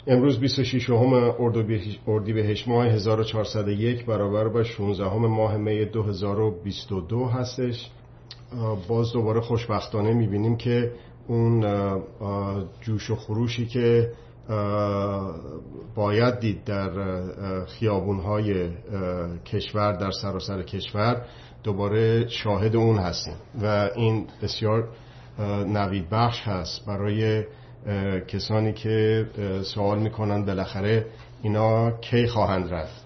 امروز 26 اردیبهشت ماه 1401 برابر با 16 ماه می 2022 هستش. باز دوباره خوشبختانه میبینیم که اون جوش و خروشی که باید دید در خیابونهای کشور، در سراسر کشور، دوباره شاهد اون هستیم و این بسیار نوید بخش هست برای کسانی که سوال میکنن بالاخره اینا کی خواهند رفت،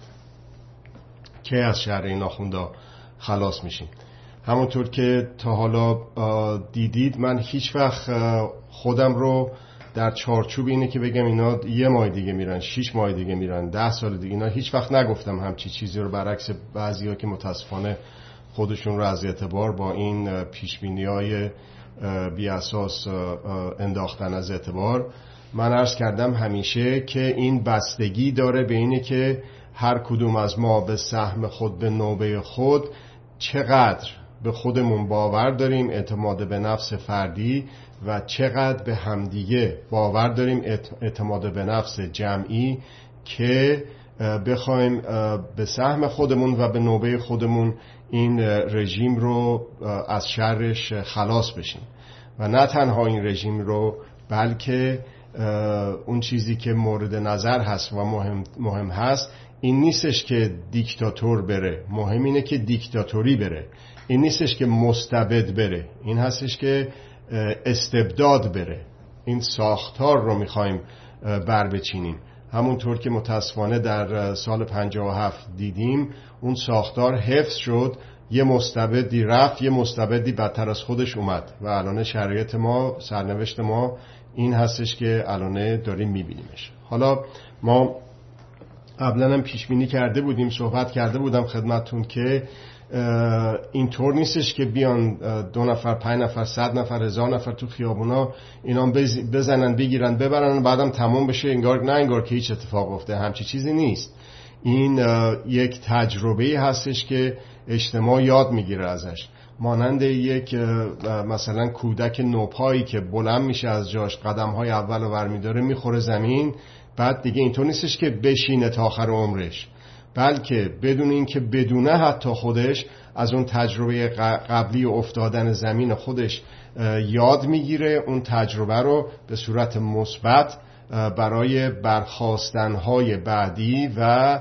کی از شر این آخوندا خلاص میشیم. همونطور که تا حالا دیدید من هیچ وقت خودم رو در چارچوب اینه که بگم اینا 1 ماه دیگه میرن، 6 ماه دیگه میرن، 10 سال دیگه، اینا هیچ وقت نگفتم همچی چیزی رو، برعکس بعضیا که متاسفانه خودشون رو از اعتبار با این پیشبینی‌های بی اساس انداختن از اعتبار. من عرض کردم همیشه که این بستگی داره به اینه که هر کدوم از ما به سهم خود، به نوبه خود، چقدر به خودمون باور داریم، اعتماد به نفس فردی، و چقدر به همدیگه باور داریم، اعتماد به نفس جمعی، که بخوایم به سهم خودمون و به نوبه خودمون این رژیم رو از شرش خلاص بشیم. و نه تنها این رژیم رو، بلکه اون چیزی که مورد نظر هست و مهم هست این نیستش که دیکتاتور بره، مهم اینه که دیکتاتوری بره. این نیستش که مستبد بره، این هستش که استبداد بره. این ساختار رو میخوایم بر بچینیم. همونطور که متاسفانه در سال 57 دیدیم اون ساختار حفظ شد، یه مستبدی رفت، یه مستبدی بدتر از خودش اومد و الان شرایط ما، سرنوشت ما این هستش که الان داریم میبینیمش. حالا ما قبلا هم پیش بینی کرده بودیم، صحبت کرده بودم خدمتتون که اینطور نیستش که بیان 2 نفر، 5 نفر، 100 نفر، 1000 نفر تو خیابونا اینا بزنن، بگیرن، ببرن، بعدم تمام بشه، انگار که هیچ اتفاق افتاده. همچی چیزی نیست. این یک تجربه هستش که اجتماع یاد میگیره ازش، مانند یک مثلا کودک نوپایی که بلند میشه از جاش، قدم‌های اول رو برمی‌داره، میخوره زمین، بعد دیگه اینطور نیستش که بشینه تا آخر عمرش، بلکه بدون این که بدونه حتی خودش از اون تجربه قبلی و افتادن زمین خودش یاد میگیره، اون تجربه رو به صورت مثبت برای برخاستن‌های بعدی و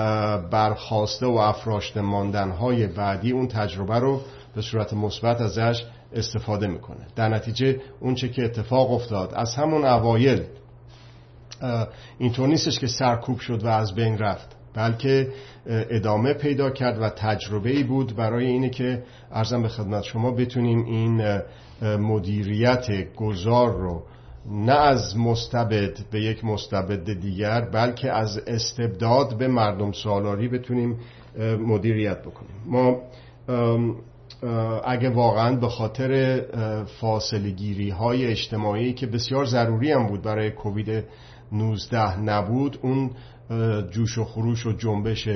برخاسته و افراشته ماندن‌های بعدی اون تجربه رو به صورت مثبت ازش استفاده میکنه. در نتیجه اون چه که اتفاق افتاد از همون اوایل اینطور نیستش که سرکوب شد و از بین رفت، بلکه ادامه پیدا کرد و تجربه‌ای بود برای اینه که عرضم به خدمت شما بتونیم این مدیریت گذار رو نه از مستبد به یک مستبد دیگر، بلکه از استبداد به مردم سالاری بتونیم مدیریت بکنیم. ما اگه واقعا به خاطر فاصله گیری های اجتماعی که بسیار ضروری هم بود برای کووید 19 نبود، اون جوش و خروش و جنبش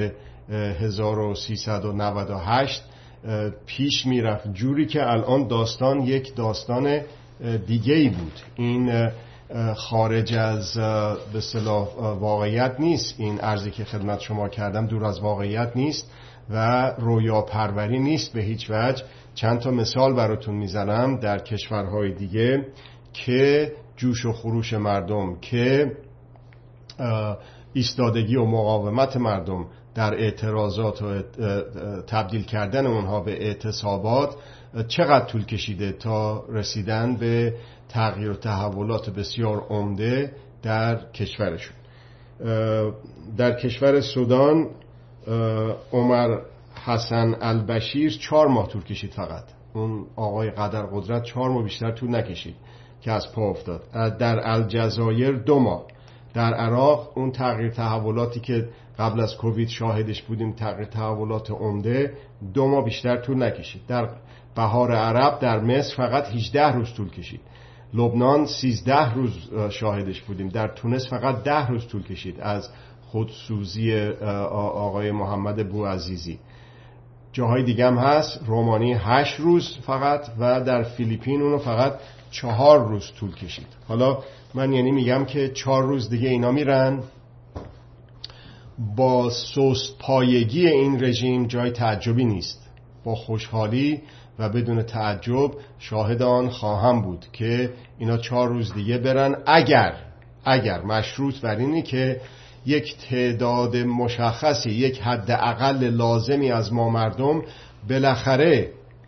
1398 پیش میرفت جوری که الان داستان یک داستان دیگه ای بود. این خارج از به اصطلاح واقعیت نیست. این عرضی که خدمت شما کردم دور از واقعیت نیست و رویا پروری نیست به هیچ وجه. چند تا مثال براتون میزنم در کشورهای دیگه که جوش و خروش مردم، که ایستادگی و مقاومت مردم در اعتراضات و تبدیل کردن اونها به اعتصابات چقدر طول کشیده تا رسیدن به تغییر و تحولات بسیار عمده در کشورشون. در کشور سودان عمر حسن البشیر 4 ماه طول کشید، فقط اون آقای قدر قدرت 4 ماه بیشتر طول نکشید که از پا افتاد. در الجزایر 2 ماه. در عراق اون تغییر تحولاتی که قبل از کووید شاهدش بودیم، تغییر تحولات عمده، 2 ماه بیشتر طول نکشید. در بهار عرب در مصر فقط 18 روز طول کشید. لبنان 13 روز شاهدش بودیم. در تونس فقط 10 روز طول کشید از خودسوزی آقای محمد بوعزیزی. جاهای دیگه هم هست، رومانی 8 روز فقط، و در فیلیپین اونو فقط 4 روز طول کشید. حالا من یعنی میگم که 4 روز دیگه اینا میرن. با سست پایگی این رژیم جای تعجبی نیست. با خوشحالی و بدون تعجب شاهد آن خواهم بود که اینا 4 روز دیگه برن، اگر مشروط بر اینی که یک تعداد مشخصی، یک حد اقل لازمی از ما مردم بالاخره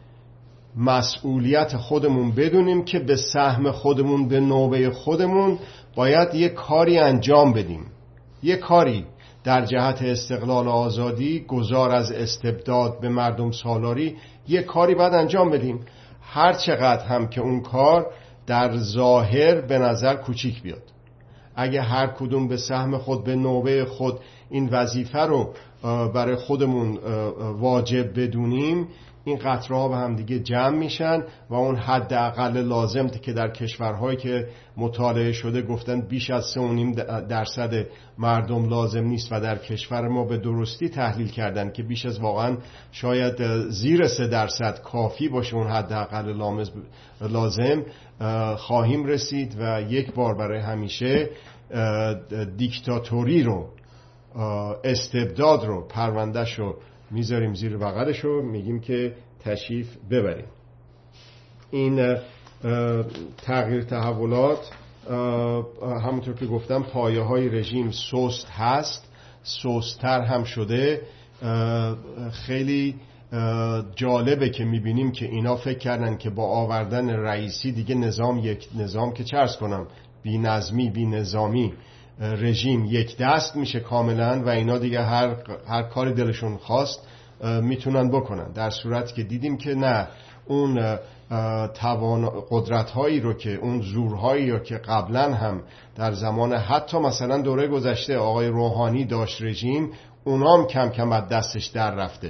مسئولیت خودمون بدونیم که به سهم خودمون، به نوبه خودمون باید یک کاری انجام بدیم، یک کاری در جهت استقلال و آزادی، گذار از استبداد به مردم سالاری، یک کاری باید انجام بدیم، هر چقدر هم که اون کار در ظاهر به نظر کوچیک بیاد. اگه هر کدوم به سهم خود، به نوبه خود این وظیفه رو برای خودمون واجب بدونیم، این قطره ها به هم دیگه جمع میشن و اون حد اقل لازم که در کشورهایی که مطالعه شده گفتن بیش از 3.5% مردم لازم نیست و در کشور ما به درستی تحلیل کردن که بیش از واقعا شاید زیر 3% کافی باشه اون حد اقل لازم، خواهیم رسید و یک بار برای همیشه دیکتاتوری رو، استبداد رو، پروندهش رو میذاریم زیر بغلش رو میگیم که تشریف ببریم. این تغییر تحولات همونطور که گفتم پایه های رژیم سست هست، سست‌تر هم شده. خیلی جالبه که میبینیم که اینا فکر کردن که با آوردن رئیسی دیگه نظام که چه عرض کنم، بی نظمی، بی نظامی، رژیم یک دست میشه کاملا و اینا دیگه هر کاری دلشون خواست میتونن بکنن، در صورتی که دیدیم که نه، اون قدرت‌هایی رو که، اون زورهایی رو که قبلا هم در زمان حتی مثلا دوره گذشته آقای روحانی داشت رژیم، اونام کم کم از دستش در رفته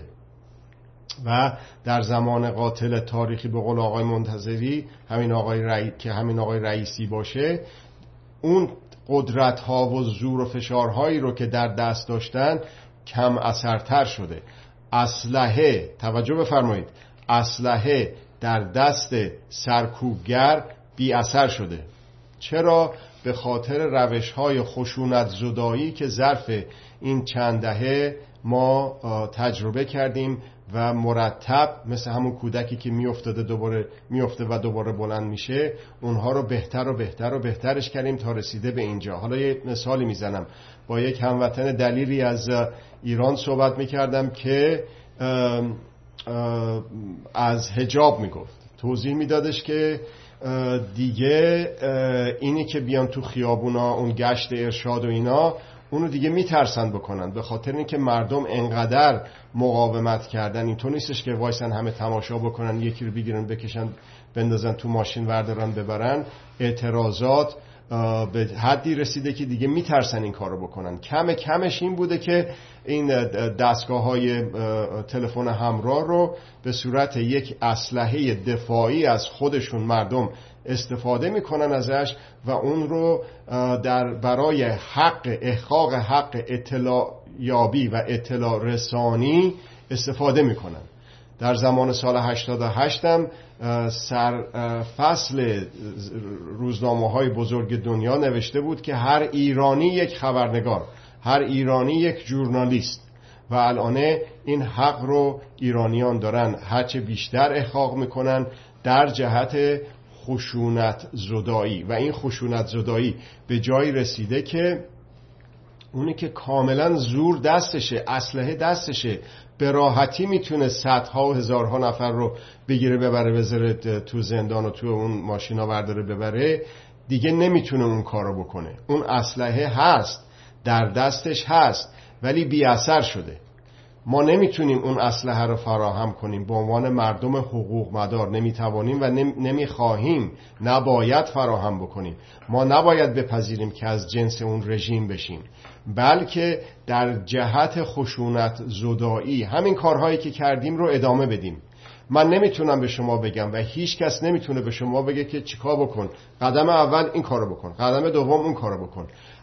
و در زمان قاتل تاریخی به قول آقای منتظری، همین آقای رئیسی باشه، اون قدرت ها و زور و فشارهایی رو که در دست داشتن کم اثرتر شده. اسلحه، توجه بفرمایید، اسلحه در دست سرکوبگر بی اثر شده. چرا؟ به خاطر روش های خشونت زدایی که ظرف این چند دهه ما تجربه کردیم و مرتب مثل همون کودکی که میفته و دوباره بلند میشه، اونها رو بهتر و بهتر و بهترش کردیم تا رسیده به اینجا. حالا یه مثالی میزنم. با یک هموطن دلیری از ایران صحبت میکردم که از حجاب میگفت، توضیح میدادش که دیگه اینی که بیان تو خیابونا اون گشت ارشاد و اینا، اونو دیگه میترسن بکنن، به خاطر اینکه مردم انقدر مقاومت کردن. اینطور نیستش که وایسن همه تماشا بکنن، یکی رو بگیرن بکشن بندازن تو ماشین وردارن ببرن. اعتراضات به حدی رسیده که دیگه میترسن این کارو بکنن. کمش این بوده که این دستگاه‌های تلفن همراه رو به صورت یک اسلحه دفاعی از خودشون مردم استفاده میکنن ازش و اون رو برای احقاق حق اطلاع یابی و اطلاع رسانی استفاده میکنن. در زمان سال 88 هم فصل روزنامه‌های بزرگ دنیا نوشته بود که هر ایرانی یک خبرنگار، هر ایرانی یک ژورنالیست، و الان این حق رو ایرانیان دارن هرچه بیشتر احقاق میکنن در جهت خشونت زدایی. و این خشونت زدایی به جایی رسیده که اونی که کاملا زور دستشه، اسلحه دستشه، به راحتی میتونه صدها و هزارها نفر رو بگیره ببره بذاره تو زندان و تو اون ماشینا برداره ببره، دیگه نمیتونه اون کارو بکنه. اون اسلحه هست، در دستش هست، ولی بی اثر شده. ما نمیتونیم اون اسلحه رو فراهم کنیم به عنوان مردم حقوق مدار، نمیتوانیم و نمیخواهیم، نباید فراهم بکنیم. ما نباید بپذیریم که از جنس اون رژیم بشیم، بلکه در جهت خشونت زدایی همین کارهایی که کردیم رو ادامه بدیم. من نمیتونم به شما بگم و هیچ کس نمیتونه به شما بگه که چیکار بکن، قدم اول این کارو بکن، قدم دوم اون کارو بکن.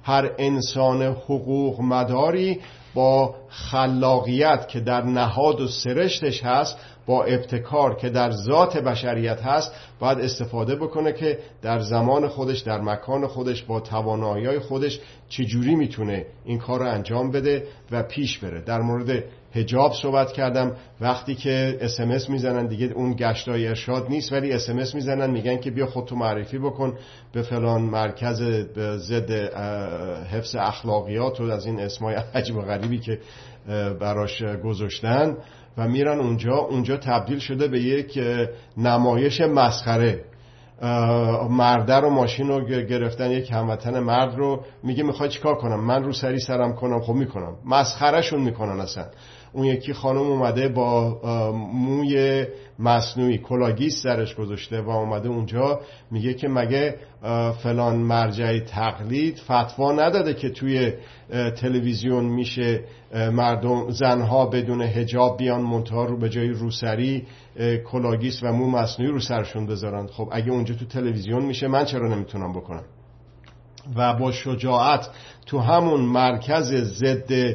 هر انسان حقوق مداری با خلاقیت که در نهاد و سرشتش هست، با ابتکار که در ذات بشریت هست، باید استفاده بکنه که در زمان خودش، در مکان خودش، با توانایی‌های خودش چجوری میتونه این کار رو انجام بده و پیش بره. در مورد حجاب صحبت کردم. وقتی که SMS میزنن دیگه اون گشتای ارشاد نیست، ولی SMS میزنن میگن که بیا خودتو معرفی بکن به فلان مرکز ضد حفظ اخلاقیات و از این اسمای عجیب و غریبی که براش گذاشتن و میرن اونجا تبدیل شده به یک نمایش مسخره. مرده رو ماشین رو گرفتن، یک هموطن مرد رو میگه میخوای چیکار کنم؟ من رو سرم کنم. خب میکنم. مسخره شون میکنن اصلا. اون یکی خانم اومده با موی مصنوعی کلاگیس سرش گذاشته و اومده اونجا میگه که مگه فلان مرجع تقلید فتوا نداده که توی تلویزیون میشه مردم زنها بدون حجاب بیان منتها رو به جای روسری کلاگیس و مو مصنوعی رو سرشون بذارن؟ خب اگه اونجا تو تلویزیون میشه من چرا نمیتونم بکنم؟ و با شجاعت تو همون مرکز ضد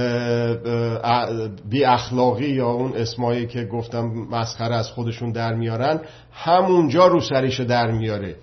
بی اخلاقی یا اون اسمایی که گفتم مسخره از خودشون در میارن، همونجا رو سریشو در میاره.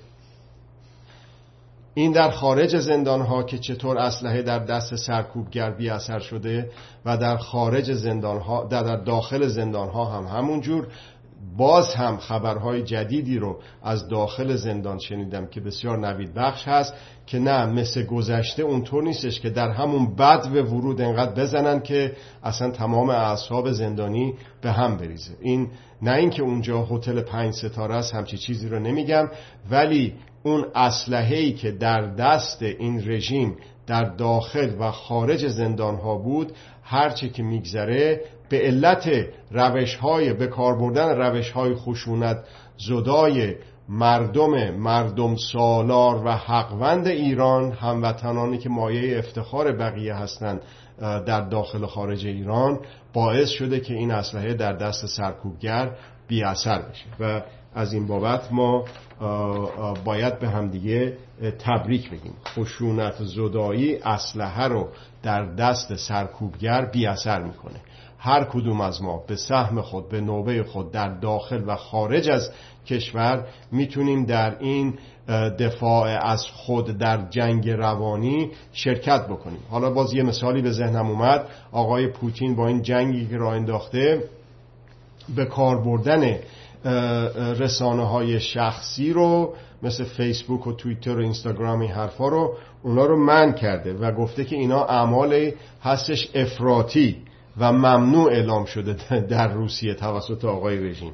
این در خارج زندان ها که چطور اسلحه در دست سرکوبگر بی اثر شده و در خارج زندان ها، در داخل زندان ها هم همونجور. باز هم خبرهای جدیدی رو از داخل زندان شنیدم که بسیار نوید بخش هست که نه مثل گذشته اونطور نیستش که در همون بد به ورود انقدر بزنن که اصلا تمام اعصاب زندانی به هم بریزه. این نه اینکه اونجا هتل 5 ستاره است، همچی چیزی رو نمیگم، ولی اون اسلحه‌ای که در دست این رژیم در داخل و خارج زندان ها بود، هرچی که میگذره به علت روش‌های به کار بردن روش‌های خشونت زدای مردم سالار و حقوند ایران، هموطنانی که مایه افتخار بقیه هستند در داخل و خارج ایران، باعث شده که این اسلحه در دست سرکوبگر بی اثر بشه و از این بابت ما باید به همدیگه تبریک بگیم. خشونت زدایی اسلحه رو در دست سرکوبگر بی اثر میکنه. هر کدوم از ما به سهم خود، به نوبه خود، در داخل و خارج از کشور میتونیم در این دفاع از خود در جنگ روانی شرکت بکنیم. حالا باز یه مثالی به ذهنم اومد. آقای پوتین با این جنگی که راه انداخته به کار بردن رسانه‌های شخصی رو مثل فیسبوک و توییتر و اینستاگرام، این حرفا رو اونا رو منع کرده و گفته که اینا اعمال هستش افراطی و ممنوع اعلام شده در روسیه توسط آقای رژیم.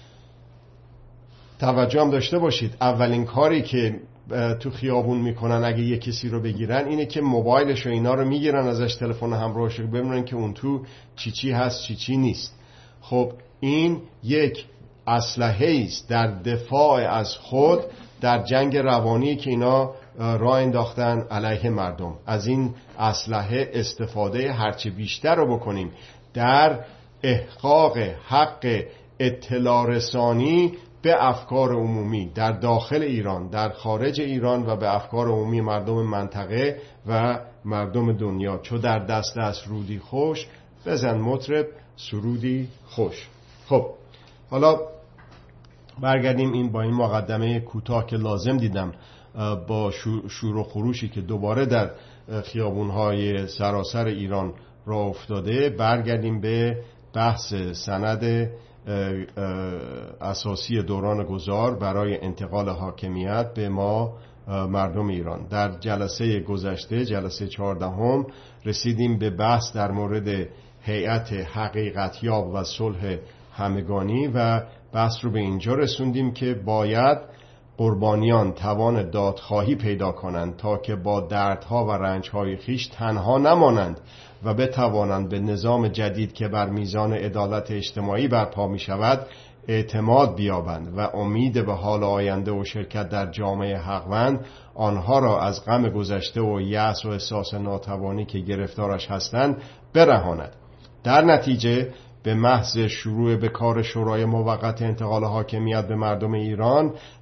توجه هم داشته باشید اولین کاری که تو خیابون میکنن اگه یه کسی رو بگیرن اینه که موبایلش و اینا رو میگیرن ازش، تلفن همراهش رو ببینن که اون تو چی هست چی نیست. خب این یک اسلحه است در دفاع از خود در جنگ روانی که اینا راه انداختن علیه مردم. از این اسلحه استفاده هرچه بیشتر رو بکنیم در احقاق حق اطلاع رسانی به افکار عمومی در داخل ایران، در خارج ایران و به افکار عمومی مردم منطقه و مردم دنیا. چو در دست است رودی خوش، بزن مطرب سرودی خوش. خب حالا برگردیم این با این مقدمه کوتاه که لازم دیدم با شور و خروشی که دوباره در خیابون‌های سراسر ایران راه افتاده، برگردیم به بحث سند اساسی دوران گذار برای انتقال حاکمیت به ما مردم ایران. در جلسه گذشته، جلسه 14 رسیدیم به بحث در مورد هیئت حقیقتیاب و صلح همگانی و بحث رو به اینجا رسوندیم که باید قربانیان توان دادخواهی پیدا کنند تا که با دردها و رنجهای خیش تنها نمانند و بتوانند به نظام جدید که بر میزان عدالت اجتماعی برپا می شود اعتماد بیابند و امید به حال آینده و شرکت در جامعه حقوند آنها را از غم گذشته و یأس و احساس ناتوانی که گرفتارش هستند برهاند. در نتیجه به محض شروع به کار شورای موقت انتقال حاکمیت به مردم ایران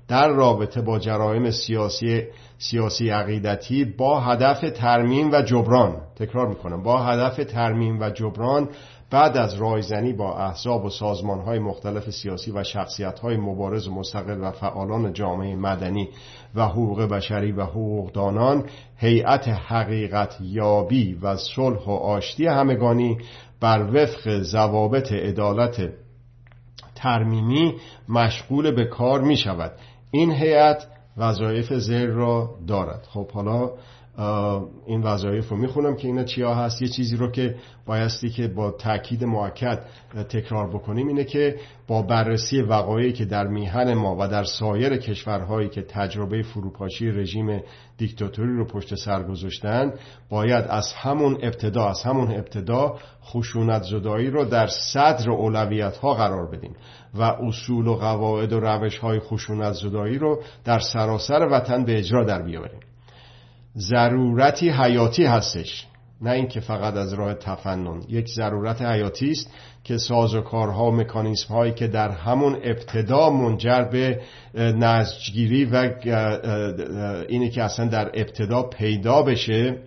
در رابطه با جرایم سیاسی عقیدتی با هدف ترمیم و جبران، تکرار میکنم، با هدف ترمیم و جبران بعد از رایزنی با احزاب و سازمان‌های مختلف سیاسی و شخصیت‌های مبارز و مستقل و فعالان جامعه مدنی و حقوق بشری و حقوقدانان، هیئت حقیقت یابی و صلح و آشتی همگانی بر وفق ضوابط عدالت ترمیمی مشغول به کار می شود. این هیئت وظایف زیر را دارد. خب حالا این وظایف رو میخونم که اینا چیا هست. یه چیزی رو که بایستی که با تاکید مؤکد تکرار بکنیم اینه که با بررسی وقایعی که در میهن ما و در سایر کشورهایی که تجربه فروپاشی رژیم دیکتاتوری رو پشت سر گذاشتن، باید از همون ابتدا خشونت زدایی رو در صدر اولویت ها قرار بدیم و اصول و قواعد و روش های خشونت زدایی رو در سراسر وطن به اجرا در بیاوریم. ضرورتی حیاتی هستش، نه اینکه فقط از راه تفنن. یک ضرورت حیاتی است که سازوکارها و مکانیزم هایی که در همون ابتدا منجر به نسجگیری و اینه که اصلا در ابتدا پیدا بشه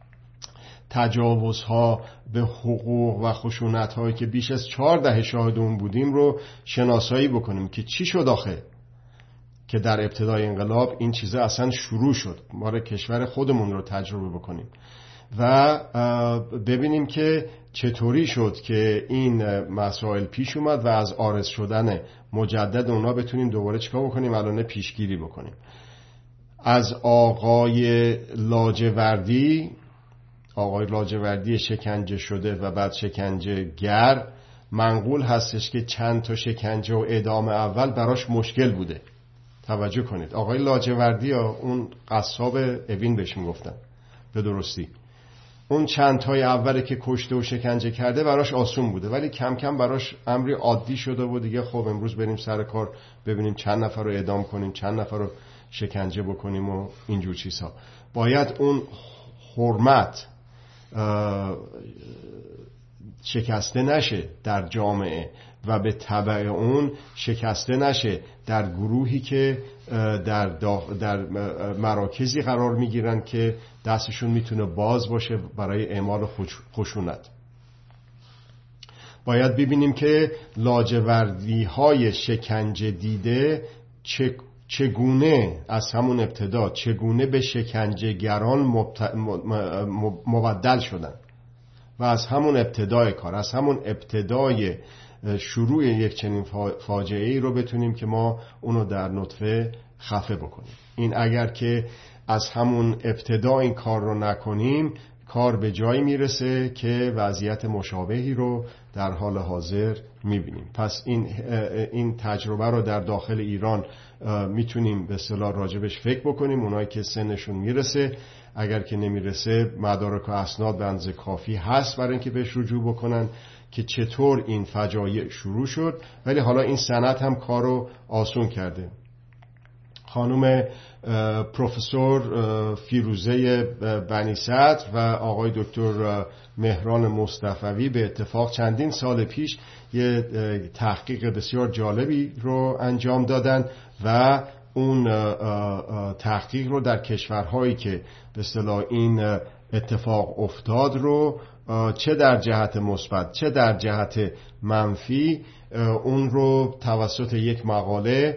تجاوزها به حقوق و خشونت هایی که بیش از 4 دهه شاهد اون بودیم رو شناسایی بکنیم که چی شد آخه که در ابتدای انقلاب این چیزا اصلا شروع شد. ما را کشور خودمون رو تجربه بکنیم و ببینیم که چطوری شد که این مسائل پیش اومد و از عارض شدن مجدد اونا بتونیم دوباره چیکار بکنیم، الان پیشگیری بکنیم. از آقای لاجوردی شکنجه شده و بعد شکنجه گر منقول هستش که چند تا شکنجه و اعدام اول براش مشکل بوده. توجه کنید، آقای لاجوردی اون قصاب اوین بهش میگفتن به درستی، اون چند تای اولی که کشته و شکنجه کرده براش آسون بوده، ولی کم کم براش امری عادی شده و دیگه خب امروز بریم سر کار ببینیم چند نفر رو اعدام کنیم، چند نفر رو شکنجه بکنیم و اینجور چیزها. باید اون حرمت شکسته نشه در جامعه و به تبع اون شکسته نشه در گروهی که در مراکزی قرار میگیرن که دستشون میتونه باز باشه برای اعمال خشونت. باید ببینیم که لاجوردی های شکنجه دیده چگونه از همون ابتدا چگونه به شکنجهگران مبدل شدن و از همون ابتدای کار، از همون ابتدای شروع یک چنین فاجعه‌ای رو بتونیم که ما اونو در نطفه خفه بکنیم. این اگر که از همون ابتدا این کار رو نکنیم، کار به جایی میرسه که وضعیت مشابهی رو در حال حاضر میبینیم. پس این تجربه رو در داخل ایران میتونیم به اصطلاح راجبش فکر بکنیم. اونایی که سنشون میرسه، اگر که نمیرسه مدارک و اسناد به اندازه کافی هست برای اینکه بهش رجوع بکنن که چطور این فجایع شروع شد. ولی حالا این سند هم کارو آسون کرده. خانم پروفسور فیروزه بنی صدر و آقای دکتر مهران مصطفوی به اتفاق چندین سال پیش یه تحقیق بسیار جالبی رو انجام دادن و اون تحقیق رو در کشورهایی که به اصطلاح این اتفاق افتاد رو چه در جهت مثبت چه در جهت منفی اون رو توسط یک مقاله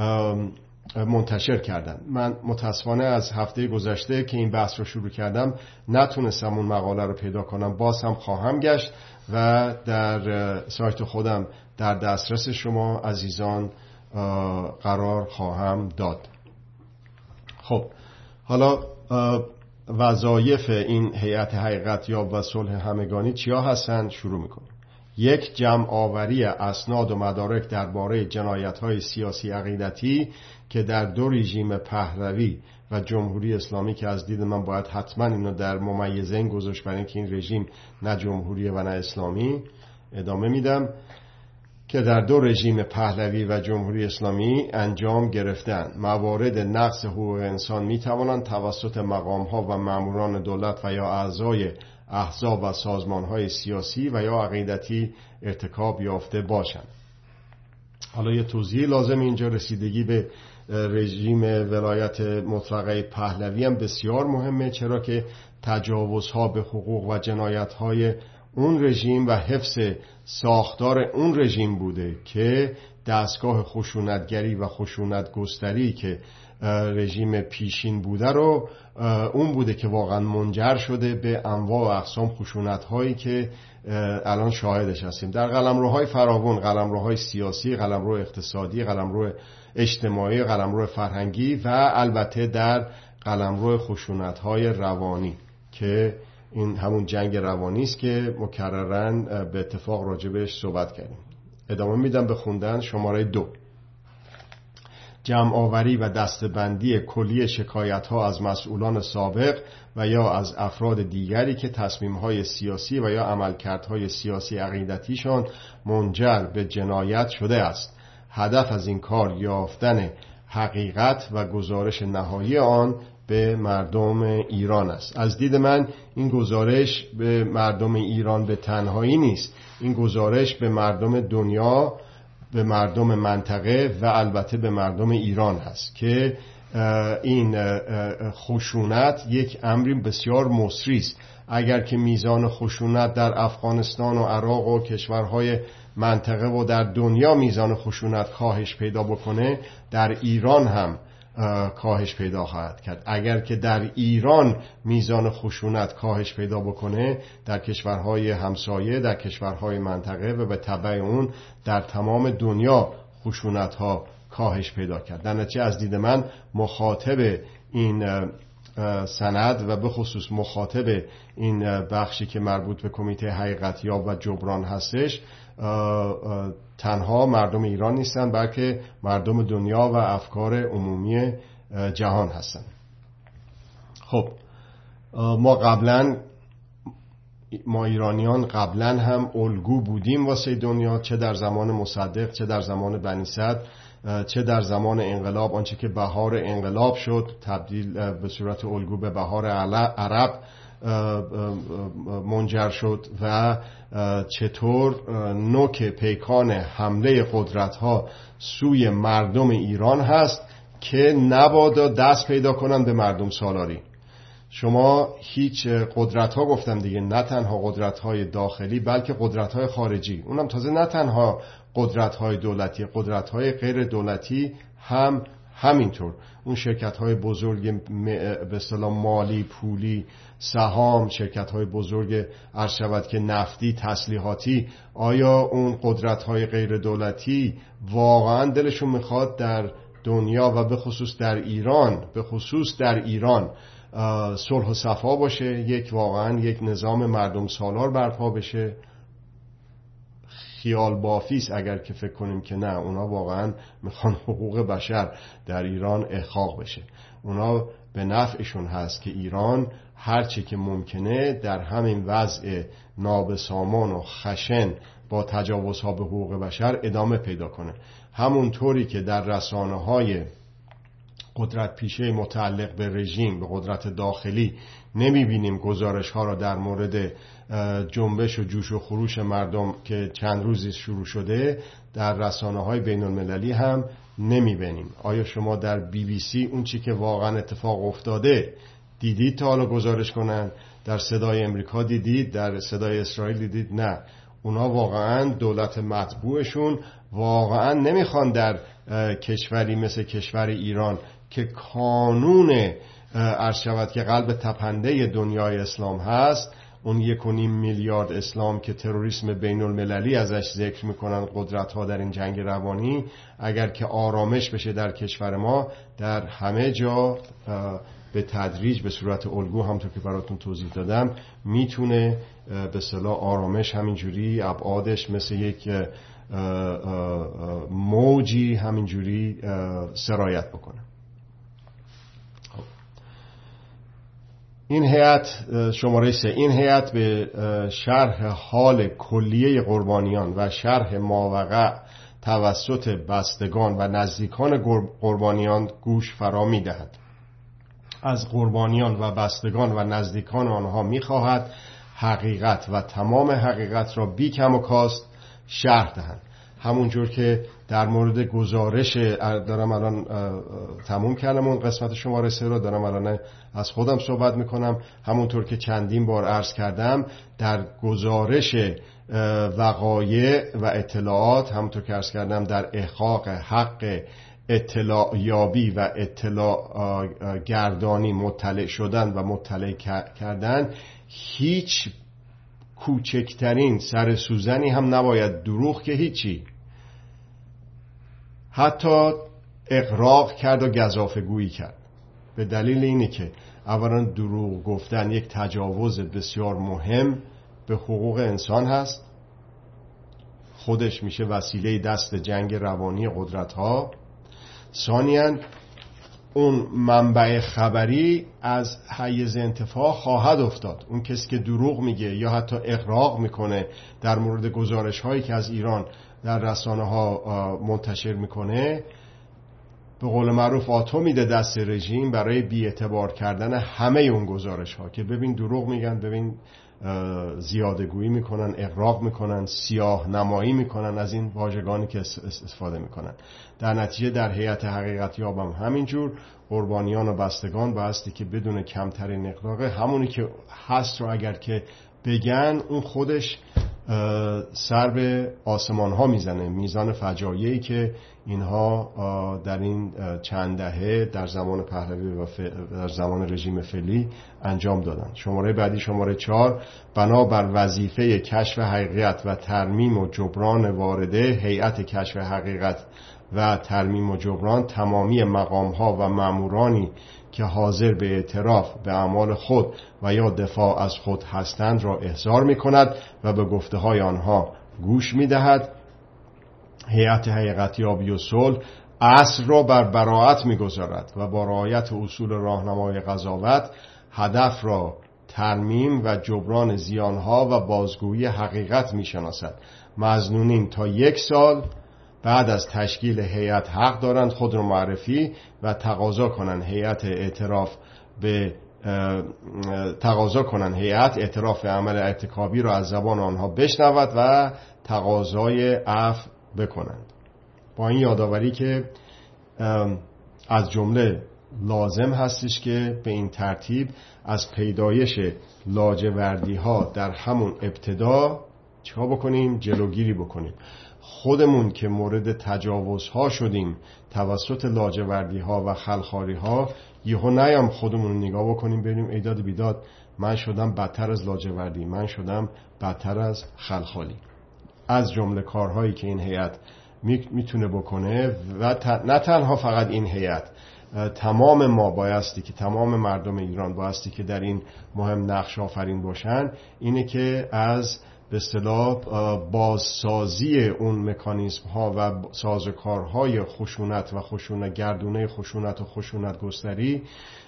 منتشر کردن. من متاسفانه از هفته گذشته که این بحث رو شروع کردم نتونستم اون مقاله رو پیدا کنم. باز هم خواهم گشت و در سایت خودم در دسترس شما عزیزان قرار خواهم داد. خب حالا وظایف این هیئت حقیقت یاب و صلح همگانی چیا هستند؟ شروع میکنیم. 1. جمع آوری اسناد و مدارک درباره جنایت‌های سیاسی عقیدتی که در 2 رژیم پهلوی و جمهوری اسلامی، که از دید من باید حتما اینو در ممیزین گذاشت برای اینکه این رژیم نه جمهوریه و نه اسلامی. ادامه میدم که در 2 رژیم پهلوی و جمهوری اسلامی انجام گرفتن. موارد نقض حقوق انسان میتوانند توسط مقام‌ها و ماموران دولت و یا اعضای احزاب و سازمان‌های سیاسی و یا عقیدتی ارتکاب یافته باشند. حالا یه توضیح لازم اینجا، رسیدگی به رژیم ولایت مطلقه پهلوی هم بسیار مهمه، چرا که تجاوزها به حقوق و جنایت‌های اون رژیم و حفظ ساختار اون رژیم بوده که دستگاه خشونتگری و خشونت گستری که رژیم پیشین بوده رو اون بوده که واقعا منجر شده به انواع و اقسام خشونت‌هایی که الان شاهدش هستیم در قلمروهای فراوان، قلمروهای سیاسی، قلمرو اقتصادی، قلمرو اجتماعی، قلمرو فرهنگی و البته در قلمرو خشونت‌های روانی که این همون جنگ روانی است که مکرراً به اتفاق راجبش صحبت کردیم. ادامه میدم به خوندن. شماره 2: جمع‌آوری و دسته‌بندی کلی شکایت‌ها از مسئولان سابق و یا از افراد دیگری که تصمیم‌های سیاسی و یا عملکردهای سیاسی عقیدتیشان منجر به جنایت شده است. هدف از این کار یافتن حقیقت و گزارش نهایی آن به مردم ایران است. از دید من این گزارش به مردم ایران به تنهایی نیست، این گزارش به مردم دنیا، به مردم منطقه و البته به مردم ایران هست که این خشونت یک امری بسیار مصری است. اگر که میزان خشونت در افغانستان و عراق و کشورهای منطقه و در دنیا میزان خشونت کاهش پیدا بکنه، در ایران هم کاهش پیدا خواهد کرد. اگر که در ایران میزان خشونت کاهش پیدا بکنه، در کشورهای همسایه، در کشورهای منطقه و به تبع اون در تمام دنیا خشونت ها کاهش پیدا کرد. در نتیجه از دید من مخاطب این سند و به خصوص مخاطب این بخشی که مربوط به کمیته حقیقتیاب و جبران هستش تنها مردم ایران نیستن، بلکه مردم دنیا و افکار عمومی جهان هستن. خب ما ایرانیان قبلا هم الگو بودیم واسه دنیا، چه در زمان مصدق، چه در زمان بنی صدر، چه در زمان انقلاب، آنچه که بهار انقلاب شد تبدیل به صورت الگو به بهار عرب منجر شد و چطور نوک پیکان حمله قدرت‌ها سوی مردم ایران هست که نبادا دست پیدا کنن به مردم سالاری. شما هیچ قدرت‌ها گفتم دیگه، نه تنها قدرت‌های داخلی بلکه قدرت‌های خارجی، اونم تازه نه تنها قدرت‌های دولتی، قدرت‌های غیر دولتی هم همینطور. اون شرکت‌های بزرگ به اصطلاح مالی، پولی، سهام، شرکت‌های بزرگ عرض شود که نفتی، تسلیحاتی، آیا اون قدرت‌های غیر دولتی واقعاً دلشون میخواد در دنیا و به خصوص در ایران صلح و صفا باشه، واقعاً یک نظام مردم سالار برپا بشه؟ خیال بافیست اگر که فکر کنیم که نه، اونا واقعا میخوان حقوق بشر در ایران احقاق بشه. اونا به نفعشون هست که ایران هرچی که ممکنه در همین وضع نابسامان و خشن با تجاوزها به حقوق بشر ادامه پیدا کنه. همونطوری که در رسانه‌های قدرت پیشه متعلق به رژیم، به قدرت داخلی نمیبینیم گزارش ها را در مورد جنبش و جوش و خروش مردم که چند روزی شروع شده، در رسانه های بین المللی هم نمیبینیم. آیا شما در BBC اون چی که واقعا اتفاق افتاده دیدید تا حالا گزارش کنن؟ در صدای امریکا دیدید؟ در صدای اسرائیل دیدید؟ نه. اونا واقعا دولت مطبوعشون واقعا نمیخوان در کشوری مثل کشور ایران که کانون عرض شود که قلب تپنده دنیای اسلام هست، اون 1.5 میلیارد اسلام که تروریسم بین المللی ازش ذکر میکنن قدرت ها در این جنگ روانی، اگر که آرامش بشه در کشور ما، در همه جا به تدریج به صورت الگو همونطور که براتون توضیح دادم میتونه به اصطلاح آرامش همینجوری ابعادش مثل یک موجی همینجوری سرایت بکنه. این هیئت شماره 3، این هیئت به شرح حال کلیه قربانیان و شرح ماوقع توسط بستگان و نزدیکان قربانیان گوش فرا می‌دهد. از قربانیان و بستگان و نزدیکان آنها می‌خواهد حقیقت و تمام حقیقت را بی کم و کاست شرح دهند. همونجور که در مورد گزارش دارم الان تموم کردم اون قسمت شماره 3 رو، دارم الان از خودم صحبت میکنم. همونطور که چندین بار عرض کردم در گزارش وقایع و اطلاعات، همونطور که عرض کردم در احقاق حق اطلاع یابی و اطلاع گردانی، مطلع شدن و مطلع کردن، هیچ کوچکترین سر سوزنی هم نباید دروغ که هیچی، حتی اغراق کرد و گزافه گویی کرد. به دلیل اینه که اولا دروغ گفتن یک تجاوز بسیار مهم به حقوق انسان هست، خودش میشه وسیله دست جنگ روانی قدرت ها. ثانیاً اون منبع خبری از حیز انتفاع خواهد افتاد. اون کسی که دروغ میگه یا حتی اغراق میکنه در مورد گزارش هایی که از ایران در رسانه ها منتشر میکنه، به قول معروف آتو میده دست رژیم برای بی‌اعتبار کردن همه اون گزارش ها که ببین دروغ میگن، ببین زیادگویی میکنن، اغراق میکنن، سیاه نمایی میکنن از این واژگانی که استفاده میکنن. در نتیجه در هیئت حقیقت یابم همینجور قربانیان و بستگان بایستی که بدون کمترین اغراق همونی که هست رو اگر که بگن، اون خودش سر به آسمان ها میزنه. میزان فجایعی که اینها در این چند دهه در زمان پهلوی و در زمان رژیم فعلی انجام دادن. شماره بعدی، شماره 4، بنابر وظیفه کشف حقیقت و ترمیم و جبران وارده هیئت کشف حقیقت و ترمیم و جبران، تمامی مقام ها و مامورانی که حاضر به اعتراف به اعمال خود و یا دفاع از خود هستند را احضار می کند و به گفته های آنها گوش می دهد. هیئت حقیقت یابی و صلح اصل را بر براءت می گذارد و با رعایت اصول راهنمای قضاوت هدف را ترمیم و جبران زیانها و بازگویی حقیقت می شناسد. مظنونین تا 1 سال بعد از تشکیل هیئت حق دارند خود را معرفی و تقاضا کنند هیئت اعتراف به عمل ارتکابی را از زبان آنها بشنود و تقاضای عفو بکنند. با این یادآوری که از جمله لازم هستش که به این ترتیب از پیدایش لاجوردی ها در همون ابتدا چیکار بکنیم؟ جلوگیری بکنیم. خودمون که مورد تجاوزها شدیم توسط لاجوردی ها و خلخاری ها، یهو نیام خودمون نگاه بکنیم بریم ایداد بیداد من شدم بدتر از لاجوردی، من بدتر از خلخالی. از جمله کارهایی که این هیئت میتونه بکنه و نه تنها فقط این هیئت، تمام ما بایستی که تمام مردم ایران بایستی که در این مهم نقش آفرین باشن، اینه که از به اصطلاح بازسازی اون مکانیزم ها و سازوکارهای خشونت و خشونت گردونه خشونت و خشونت گستری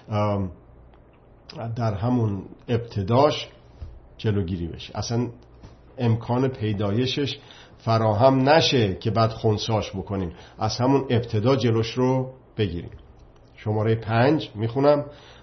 در همون ابتداش جلوگیری بشه. اصلا امکان پیدایشش فراهم نشه که بعد خنثاش بکنیم، از همون ابتدا جلوش رو بگیریم. شماره 5 میخونم.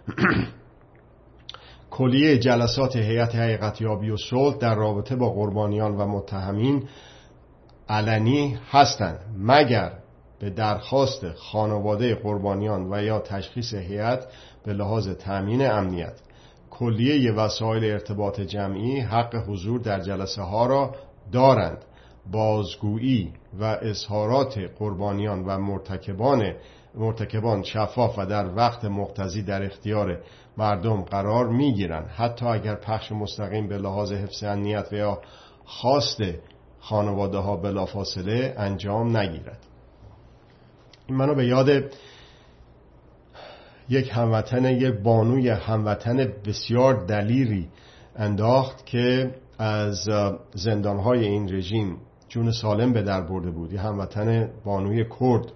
کلیه جلسات هیئت حقیقت یابی و صلح در رابطه با قربانیان و متهمین علنی هستند مگر به درخواست خانواده قربانیان و یا تشخیص هیئت به لحاظ تامین امنیت. کلیه وسایل ارتباط جمعی حق حضور در جلسه ها را دارند. بازگویی و اظهارات قربانیان و مرتکبان شفاف و در وقت مقتضی در اختیار مردم قرار میگیرند، حتی اگر پخش مستقیم به لحاظ حفظ امنیت و یا خواست خانواده ها بلافاصله انجام نگیرد. این منو به یاد یک بانوی هموطن بسیار دلیری انداخت که از زندانهای این رژیم جون سالم به در برده بود. یه هموطن بانوی کرد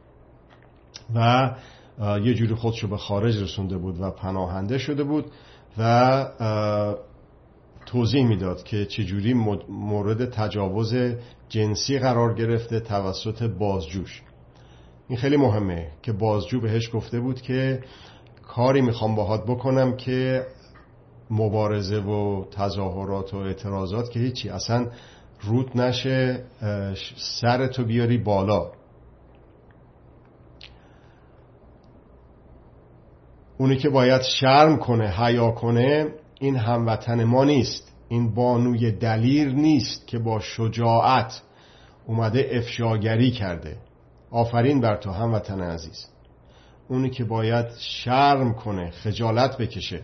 و یه جوری خودشو به خارج رسونده بود و پناهنده شده بود و توضیح میداد که چجوری مورد تجاوز جنسی قرار گرفته توسط بازجوش. این خیلی مهمه که بازجو بهش گفته بود که کاری میخوام باهات بکنم که مبارزه و تظاهرات و اعتراضات که هیچی، اصلا رود نشه سرتو بیاری بالا. اونی که باید شرم کنه، حیا کنه، این هموطن ما نیست، این بانوی دلیر نیست که با شجاعت اومده افشاگری کرده. آفرین بر تو هموطن عزیز. اونی که باید شرم کنه، خجالت بکشه،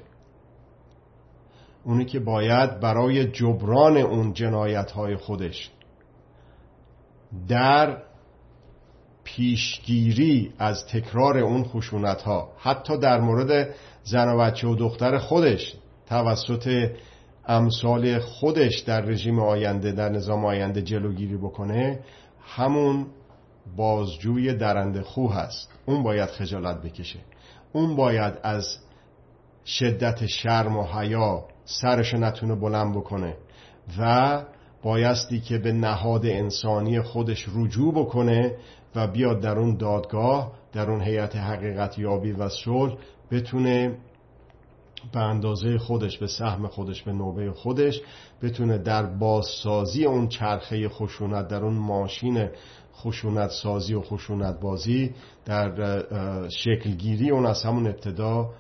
اونی که باید برای جبران اون جنایت‌های خودش در پیشگیری از تکرار اون خشونت‌ها، حتی در مورد زن و بچه و دختر خودش توسط امثال خودش در رژیم آینده، در نظام آینده جلوگیری بکنه، همون بازجوی درنده خو هست. اون باید خجالت بکشه، اون باید از شدت شرم و حیا سرش نتونه بلند بکنه و بایستی که به نهاد انسانی خودش رجوع بکنه و بیاد در اون دادگاه، در اون هیئت حقیقت یابی و صلح بتونه به اندازه خودش، به سهم خودش، به نوبه خودش بتونه در بازسازی اون چرخه خشونت، در اون ماشین خشونت سازی و خشونت بازی، در شکلگیری اون از همون ابتدا،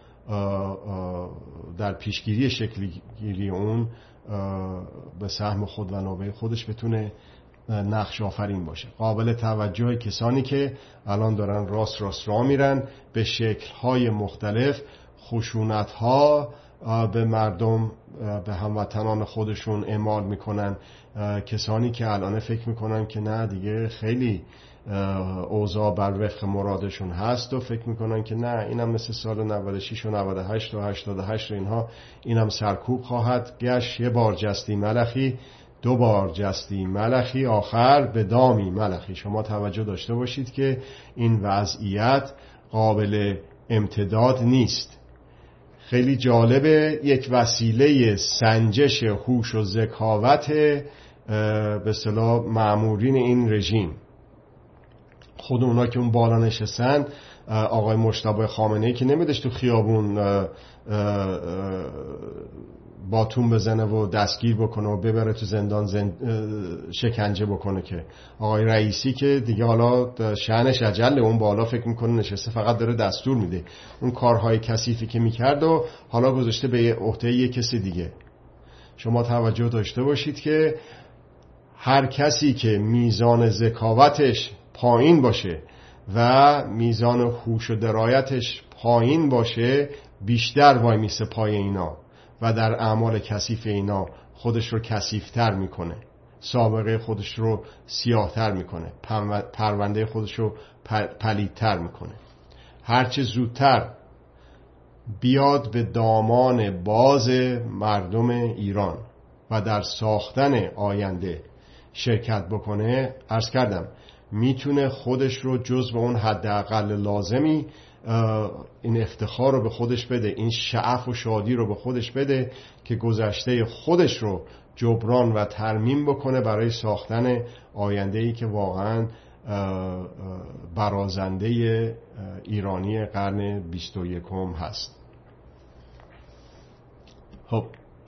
در پیشگیری شکلگیری اون به سهم خود و نوبه خودش بتونه نقش آفرین باشه. قابل توجه کسانی که الان دارن راست راه میرن، به شکل‌های مختلف خشونت‌ها به مردم، به هموطنان خودشون اعمال میکنن. کسانی که الان فکر میکنن که نه دیگه خیلی اوضاع بر وفق مرادشون هست و فکر میکنن که نه اینم مثل سال 96 و 98 و 88 و اینها، اینم سرکوب خواهد گشت. یه بار جستی ملخی، دو بار جستی ملخی، آخر به دامی ملخی. شما توجه داشته باشید که این وضعیت قابل امتداد نیست. خیلی جالبه، یک وسیله سنجش هوش و ذکاوت به اصطلاح مأمورین این رژیم، خود اونا که اون بالا نشستن، آقای مجتبی خامنه‌ای که نمیدش تو خیابون باتون بزنه و دستگیر بکنه و ببره تو زندان شکنجه بکنه، که آقای رئیسی که دیگه حالا شأنش اجل، اون بالا فکر میکنه نشسته فقط داره دستور میده. اون کارهای کثیفی که میکرد و حالا گذاشته به عهده یک کسی دیگه. شما توجه داشته باشید که هر کسی که میزان ذکاوتش پایین باشه و میزان هوش و درایتش پایین باشه، بیشتر وای میسه پای اینا و در اعمال کثیف اینا خودش رو کثیف‌تر میکنه، سابقه خودش رو سیاه‌تر میکنه، پرونده خودش رو پلیدتر میکنه. هرچه زودتر بیاد به دامان باز مردم ایران و در ساختن آینده شرکت بکنه، عرض کردم میتونه خودش رو جزو اون حداقل لازمی، این افتخار رو به خودش بده، این شعف و شادی رو به خودش بده که گذشته خودش رو جبران و ترمیم بکنه برای ساختن آینده‌ای که واقعاً برازنده ایرانی قرن 21 هست. خب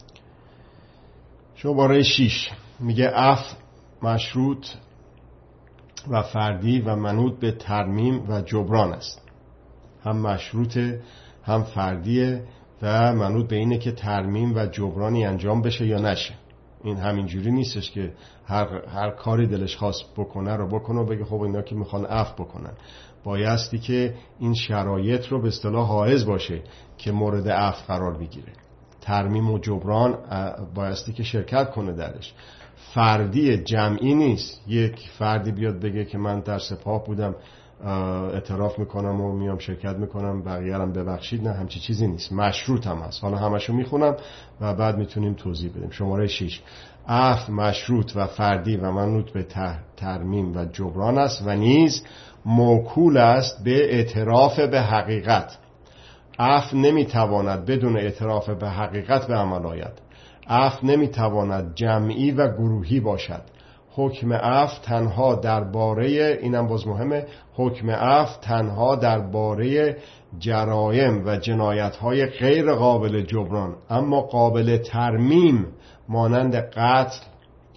شماره 6 میگه عفو مشروط و فردی و منوط به ترمیم و جبران است. هم مشروطه هم فردیه و منوط به اینه که ترمیم و جبرانی انجام بشه یا نشه. این همینجوری نیستش که هر کاری دلش خواست بکنه رو بکنه و بگه خب اینا که میخوان عفو بکنن. بایستی که این شرایط رو به اصطلاح حائز باشه که مورد عفو قرار بگیره. ترمیم و جبران بایستی که شرکت کنه درش. فردی جمعی نیست. یک فردی بیاد بگه که من در سپاه بودم، اعتراف میکنم و میام شرکت میکنم، بقیه هم ببخشید. نه، همچی چیزی نیست. مشروط هم هست. حالا همشو میخونم و بعد میتونیم توضیح بدیم. شماره 6 عفو مشروط و فردی و منوط به ترمیم و جبران است و نیز موکول است به اعتراف به حقیقت. عفو نمیتواند بدون اعتراف به حقیقت به عمل آید. عفو نمیتواند جمعی و گروهی باشد. حکم عفو تنها درباره، اینم باز مهمه، حکم عفو تنها درباره جرایم و جنایت‌های غیر قابل جبران اما قابل ترمیم مانند قتل،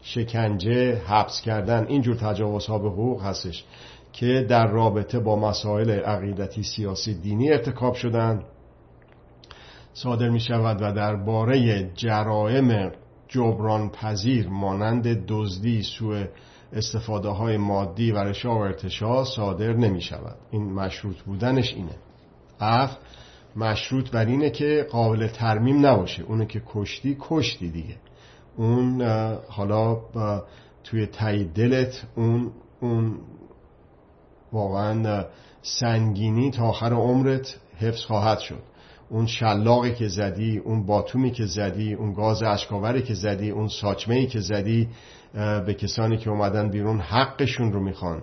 شکنجه، حبس کردن، اینجور تجاوزها به حقوق هستش که در رابطه با مسائل عقیدتی، سیاسی، دینی ارتکاب شدن صادر می شود و درباره جرائم جبران پذیر مانند دزدی، سوء استفاده های مادی و رشا و ارتشاء صادر نمی شود. این مشروط بودنش اینه. عفو مشروط بر اینه که قابل ترمیم نباشه. اونو که کشتی دیگه. اون حالا توی تای دلت اون واقعا سنگینی تا آخر عمرت حفظ خواهد شد. اون شلاقی که زدی، اون باتومی که زدی، اون گاز اشکاوری که زدی، اون ساچمه‌ای که زدی به کسانی که اومدن بیرون حقشون رو میخوان،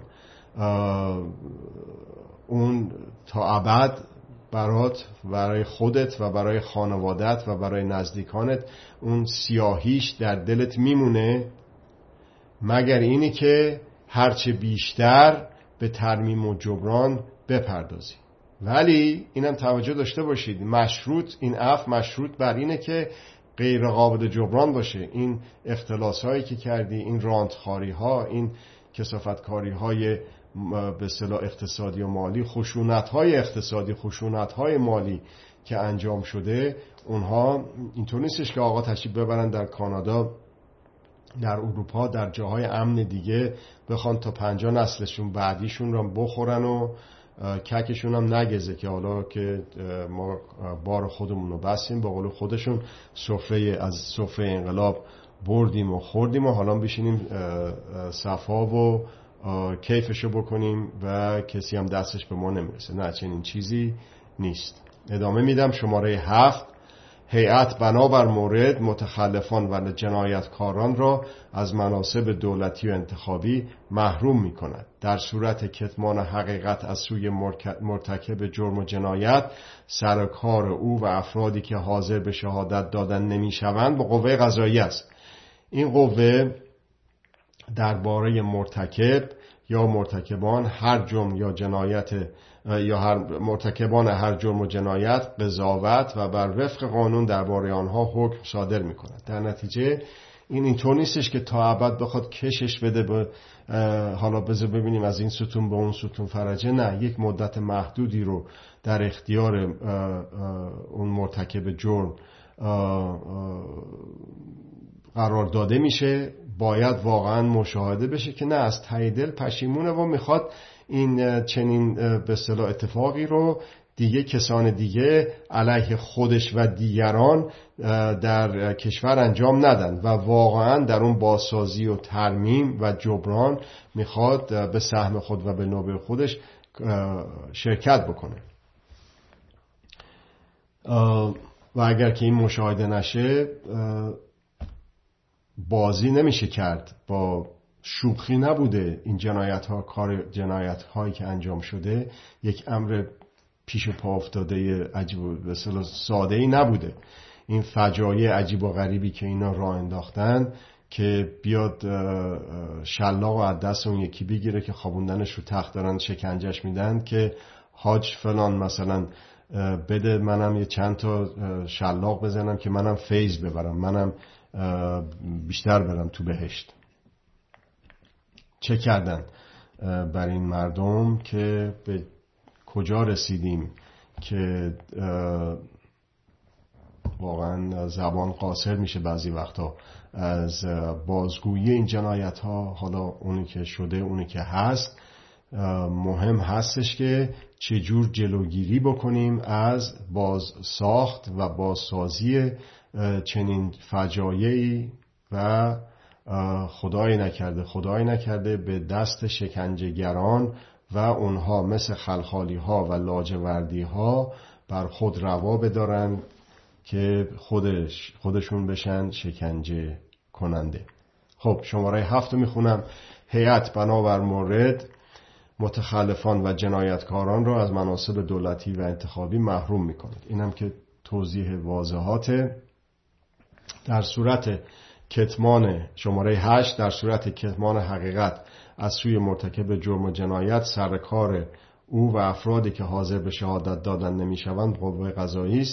اون تا ابد برات، برای خودت و برای خانوادت و برای نزدیکانت اون سیاهیش در دلت میمونه، مگر اینی که هرچه بیشتر به ترمیم و جبران بپردازی. ولی اینم توجه داشته باشید، این عفو مشروط بر اینه که غیر قابل جبران باشه. این اختلاس هایی که کردی، این رانتخاری ها، این کثافتکاری های به اصطلاح اقتصادی و مالی، خشونت های اقتصادی، خشونت های مالی که انجام شده، اونها اینطور نیستش که آقا تشریف ببرن در کانادا، در اروپا، در جاهای امن دیگه بخوان تا 50 نسلشون بعدیشون رو بخورن و ککشون هم نگزه که حالا که ما بار خودمون رو بستیم، به قول خودشون از سفره انقلاب بردیم و خوردیم و حالا بشینیم صفا و کیفشو بکنیم و کسی هم دستش به ما نمیرسه. نه، چنین چیزی نیست. ادامه میدم. شماره 7: هیئت بنابر مورد متخلفان و جنایتکاران را از مناصب دولتی و انتخابی محروم می کند. در صورت کتمان حقیقت از سوی مرتکب جرم و جنایت، سر کار او و افرادی که حاضر به شهادت دادن نمی شوند به قوه قضاییه است. این قوه درباره مرتکب یا مرتکبان هر جرم یا جنایت مرتکبان هر جرم و جنایت قضاوت و بر وفق قانون درباره آنها حکم صادر می کند. در نتیجه اینطور نیستش که تا ابد بخواد کشش بده به حالا بذار ببینیم از این ستون به اون ستون فرجه. نه، یک مدت محدودی رو در اختیار اون مرتکب جرم قرار داده میشه. باید واقعا مشاهده بشه که نه، از ته دل پشیمونه و میخواد این چنین به اصطلاح اتفاقی رو دیگه کسان دیگه علیه خودش و دیگران در کشور انجام ندن و واقعا در اون بازسازی و ترمیم و جبران میخواد به سهم خود و به نوبه خودش شرکت بکنه. و اگر که این مشاهده نشه، بازی نمیشه کرد. با شوخی نبوده این جنایت هایی که انجام شده، یک امر پیش پا افتاده عجیب و ساده ای نبوده. این فجایع عجیب و غریبی که اینا راه انداختن که بیاد شلاق و از دست اون یکی بگیره که خوابوندنش رو تخت دارن شکنجهش میدن که حاج فلان مثلا بده منم یه چند تا شلاق بزنم که منم فیض ببرم، منم بیشتر برم تو بهشت. چه کردن بر این مردم که به کجا رسیدیم که واقعا زبان قاصر میشه بعضی وقتا از بازگویی این جنایت ها. حالا اونی که شده، اونی که هست، مهم هستش که چجور جلوگیری بکنیم از بازساخت و بازسازی چنین فجایعی و خدای نکرده به دست شکنجهگران و اونها مثل خلخالی ها و لاجوردی ها بر خود روا بدارن که خودشون بشن شکنجه کننده. خب شماره 7 میخونم. هیئت بنابر مورد متخلفان و جنایتکاران را از مناصب دولتی و انتخابی محروم میکند. اینم که توضیح واضحاته. در صورت کتمان شماره 8 در صورت کتمان حقیقت از سوی مرتکب جرم و جنایت، سر کار او و افرادی که حاضر به شهادت دادن نمیشوند قوه قضایی است.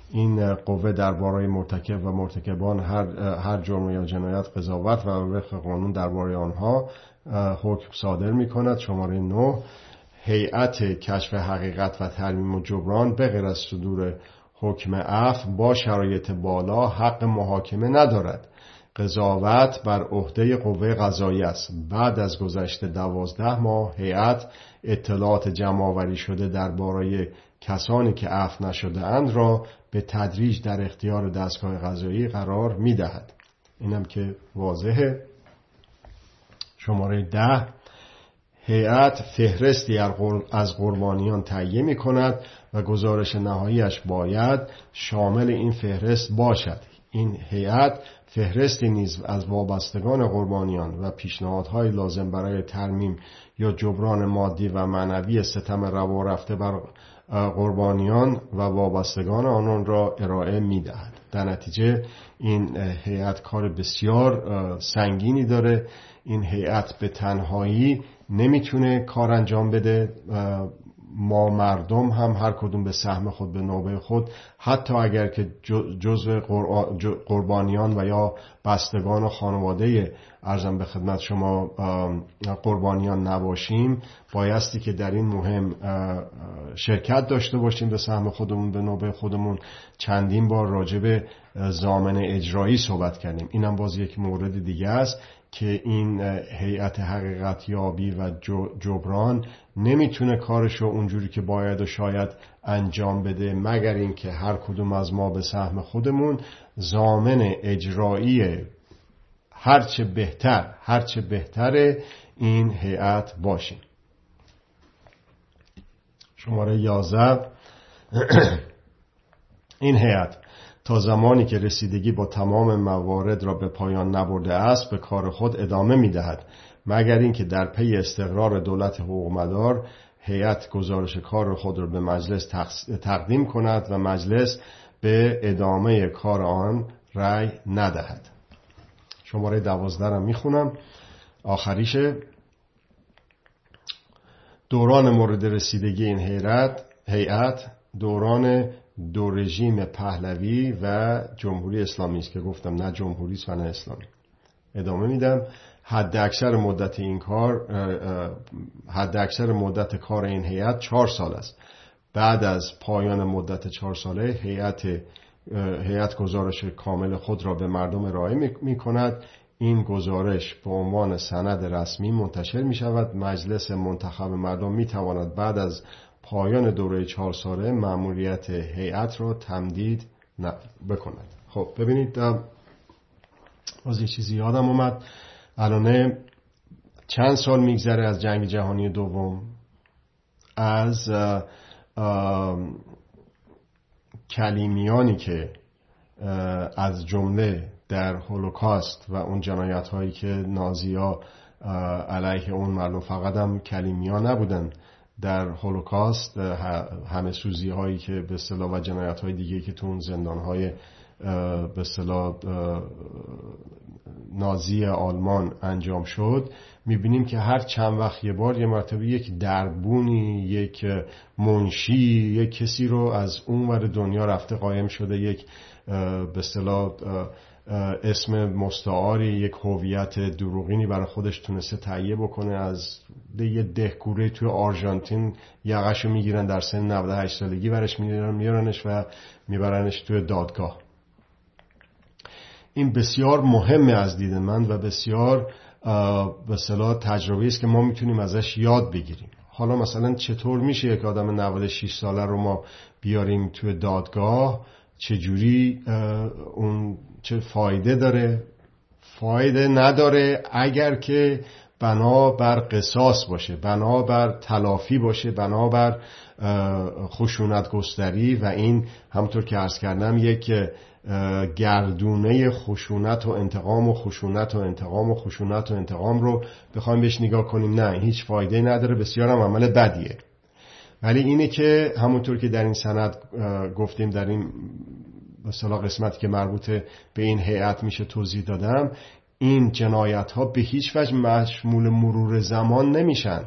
این قوه درباره مرتکب و مرتکبان هر جرم یا جنایت قضاوت و وفق قانون درباره آنها حکم صادر می‌کند. شماره 9 هیئت کشف حقیقت و ترمیم و جبران به غیر از صدور حکم عفو با شرایط بالا حق محاکمه ندارد. قضاوت بر عهده قوه قضاییه است. بعد از گذشت 12 ماه هیئت اطلاعات جمع‌آوری شده درباره کسانی که عفو نشده اند را به تدریج در اختیار دستگاه قضایی قرار می‌دهد. اینم که واضحه. شماره 10 هیئت فهرستی از قربانیان تهیه می‌کند و گزارش نهاییش باید شامل این فهرست باشد. این هیئت فهرستی نیز از وابستگان قربانیان و پیشنهادهای لازم برای ترمیم یا جبران مادی و معنوی ستم روا رفته بر قربانیان و وابستگان آنان را ارائه می‌دهد. در نتیجه این هیئت کار بسیار سنگینی داره. این هیئت به تنهایی نمیتونه کار انجام بده. ما مردم هم هر کدوم به سهم خود به نوبه خود، حتی اگر که جزء قربانیان و یا بستگان و خانواده ارزم به خدمت شما قربانیان نباشیم، بایستی که در این مهم شرکت داشته باشیم به سهم خودمون به نوبه خودمون. چندین بار راجع به ضامن اجرایی صحبت کردیم. اینم باز یک مورد دیگه است که این هیئت حقیقت یابی و جبران نمیتونه کارشو اونجوری که باید و شاید انجام بده، مگر اینکه هر کدوم از ما به سهم خودمون ضامن اجرایی هرچه بهتر این هیئت باشیم. شماره 11 این هیئت تا زمانی که رسیدگی با تمام موارد را به پایان نبرده است به کار خود ادامه می‌دهد، مگر اینکه در پی استقرار دولت حقوق‌مدار هیئت گزارش کار خود را به مجلس تقدیم کند و مجلس به ادامه کار آن رأی ندهد. شماره 12 را میخونم، آخریشه. دوران مورد رسیدگی این هیئت دوران دو رژیم پهلوی و جمهوری اسلامی است که گفتم نه جمهوری است و نه اسلامی. ادامه میدم. حد اکثر مدت کار این هیئت 4 سال است. بعد از پایان مدت 4 ساله هیئت گزارش کامل خود را به مردم ارائه می کند. این گزارش به عنوان سند رسمی منتشر می شود. مجلس منتخب مردم می تواند بعد از پایان دوره 4 ساله مأموریت هیئت را تمدید بکند. خب ببینید، باز یه چیزی یادم اومد. الان چند سال میگذره از جنگ جهانی دوم، از کلیمیانی که از جمله در هولوکاست و اون جنایت هایی که نازی‌ها علیه اون مردم، فقط هم کلیمیان نبودن در هولوکاست، همه سوزی هایی که به اصطلاح و جنایت های دیگه که تو اون زندان های به اصطلاح نازی آلمان انجام شد، میبینیم که هر چند وقت یه بار یه مرتبه یک دربونی، یک منشی، یک کسی رو از اون ور دنیا رفته قایم شده، یک به اصطلاح اسم مستعاری، یک هویت دروغینی برای خودش تونسته تهیه بکنه، از یه دهکوره توی آرژانتین یقه‌شو میگیرن، در سن 98 سالگی برش میارنش و میبرنش توی دادگاه. این بسیار مهمه از دید من و بسیار به اصطلاح تجربه است که ما میتونیم ازش یاد بگیریم. حالا مثلا چطور میشه یک آدم 96 ساله رو ما بیاریم توی دادگاه؟ چجوری اون چه فایده داره؟ فایده نداره اگر که بنا بر قصاص باشه، بنا بر تلافی باشه، بنا بر خشونت گستری، و این همونطور که عرض کردم یک گردونه خشونت و انتقام و خشونت و انتقام و خشونت و انتقام رو بخوایم بهش نگاه کنیم، نه، هیچ فایده نداره، بسیار هم عمل بدیه. ولی اینه که همونطور که در این سند گفتیم، در این مثلا قسمتی که مربوط به این هیئت میشه توضیح دادم، این جنایت ها به هیچ وجه مشمول مرور زمان نمیشن.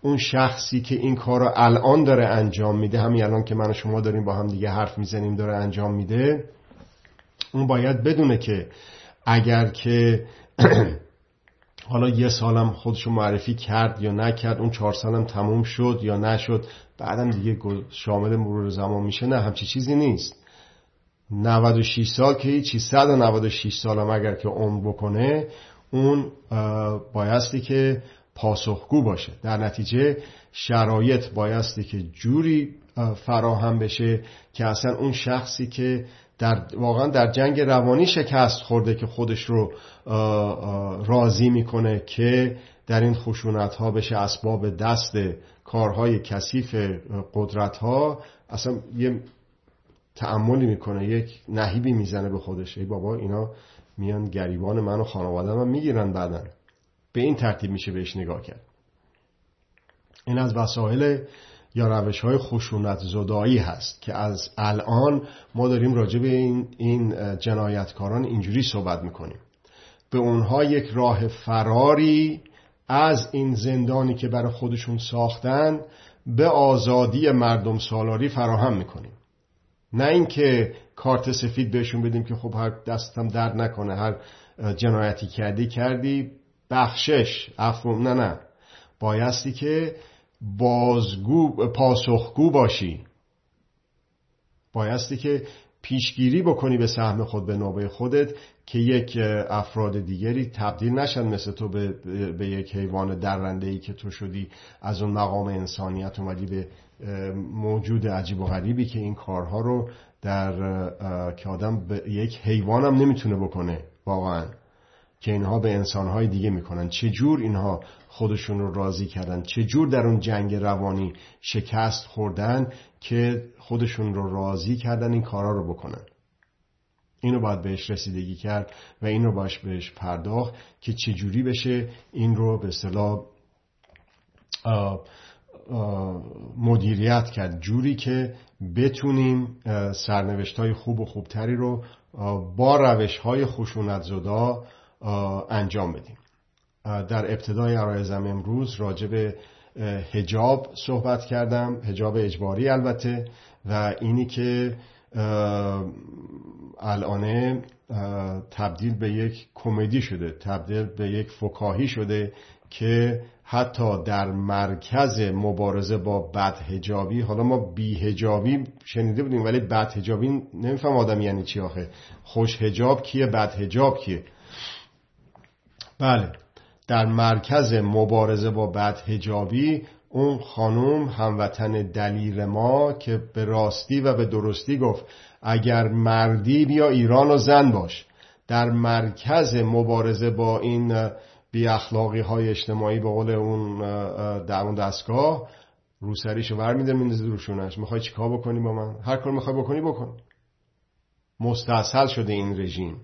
اون شخصی که این کار رو الان داره انجام میده، همین الان که من و شما داریم با هم دیگه حرف میزنیم داره انجام میده، اون باید بدونه که اگر که حالا 1 سالم خودشو معرفی کرد یا نکرد، اون 4 سالم تموم شد یا نشد، بعدم دیگه شامل مرور زمان میشه، نه همچی چیزی نیست. 96 سال که هیچی، 196 سالم اگر که عمر بکنه، اون بایستی که پاسخگو باشه. در نتیجه شرایط بایستی که جوری فراهم بشه که اصلا اون شخصی که واقعا در جنگ روانی شکست خورده که خودش رو راضی میکنه که در این خشونت ها بشه اسباب دست کارهای کثیف قدرت ها، اصلا یه تأملی میکنه، یک نهیبی میزنه به خودش، ای بابا اینا میان گریبان من و خانواده من میگیرن بعدن. به این ترتیب میشه بهش نگاه کرد. این از وسایل یا روش‌های خشونت زدایی هست که از الان ما داریم راجع به این جنایتکاران اینجوری صحبت میکنیم. به اونها یک راه فراری از این زندانی که برای خودشون ساختن به آزادی مردم سالاری فراهم میکنیم. نه اینکه کارت سفید بهشون بدیم که خب هر دستم درد نکنه، هر جنایتی کردی بخشش عفو، نه بایستی که پاسخگو باشی، بایستی که پیشگیری بکنی به سهم خود به نوبه خودت که یک افراد دیگری تبدیل نشن مثل تو به یک حیوان درنده‌ای که تو شدی از اون مقام انسانیت اومدی به موجود عجیب و غریبی که این کارها رو که آدم به یک حیوان هم نمیتونه بکنه واقعا، که اینها به انسانهای دیگه میکنن. چجور اینها خودشون رو راضی کردن، چجور در اون جنگ روانی شکست خوردن که خودشون رو راضی کردن این کارا رو بکنن. اینو باید بهش رسیدگی کرد و اینو باید بهش پرداخت که چجوری بشه این رو به اصطلاح مدیریت کرد، جوری که بتونیم سرنوشت‌های خوب و خوبتری رو با روش‌های خشونت‌زدا انجام بدیم. در ابتدای عرایزم امروز راجع به حجاب صحبت کردم، حجاب اجباری البته، و اینی که الان تبدیل به یک کمدی شده، تبدیل به یک فکاهی شده که حتی در مرکز مبارزه با بدحجابی، حالا ما بی‌حجابی شنیده بودیم ولی بدحجابی نمیفهم آدم یعنی چی آخه، خوش حجاب کیه، بدحجاب کیه؟ بله، در مرکز مبارزه با بدحجابی اون خانوم هموطن دلیر ما که به راستی و به درستی گفت اگر مردی بیا ایران و زن باش، در مرکز مبارزه با این بی اخلاقی های اجتماعی به قول اون در اون دستگاه روسریشو ورمیده میندازه روشونش. میخوای چیکار بکنی با من؟ هر کار میخوای بکنی بکن. مستاصل شده این رژیم.